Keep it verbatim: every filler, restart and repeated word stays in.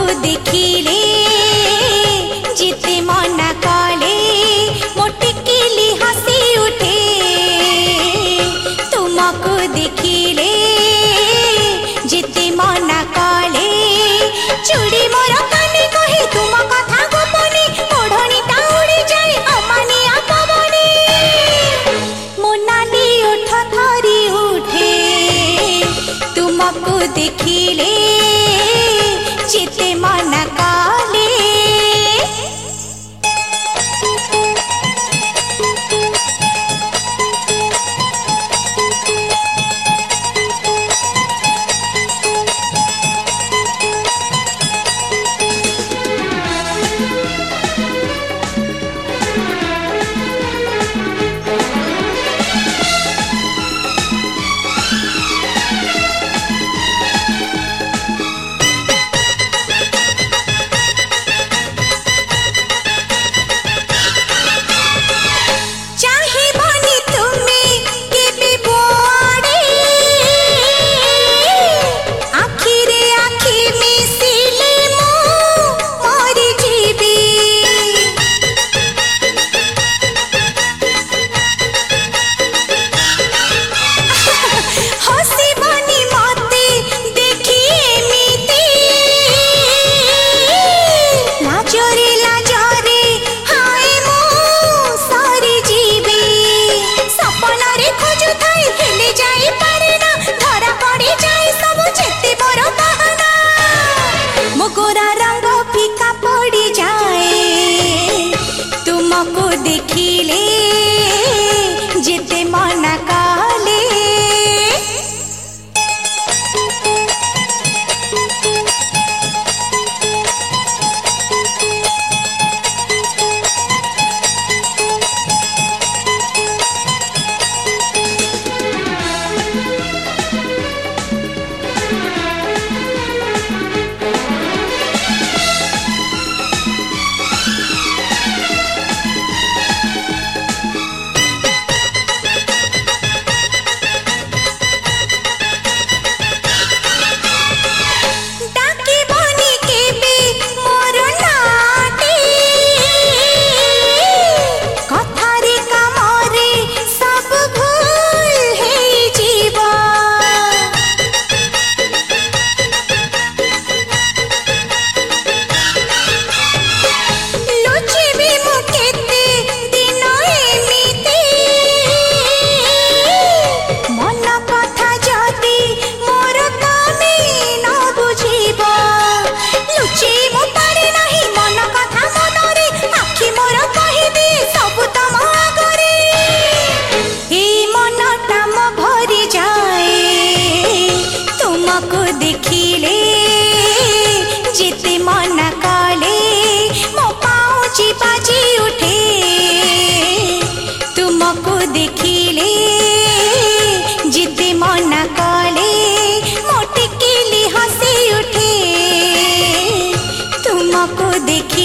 देखिले जिते मना कले मोटिकिली हसी उठे। तुमको देखिले जिते मना कले चूड़ी मोर कानी कहे तुम कथा गोपनी ओढ़नी उड़ी जाए अमानिया पवनी। मोनाली उठ थरी उठे तुमको देखिले जिते मना कले। गोरा रंग फीका पड़ी जाए तुमको देखिले जिते मना कले। देखिले जिते मना कले मो पाउची बाजी उठे। तुमको देखिले जिते मना कले मोटिकिली हसी उठे। तुमको देखि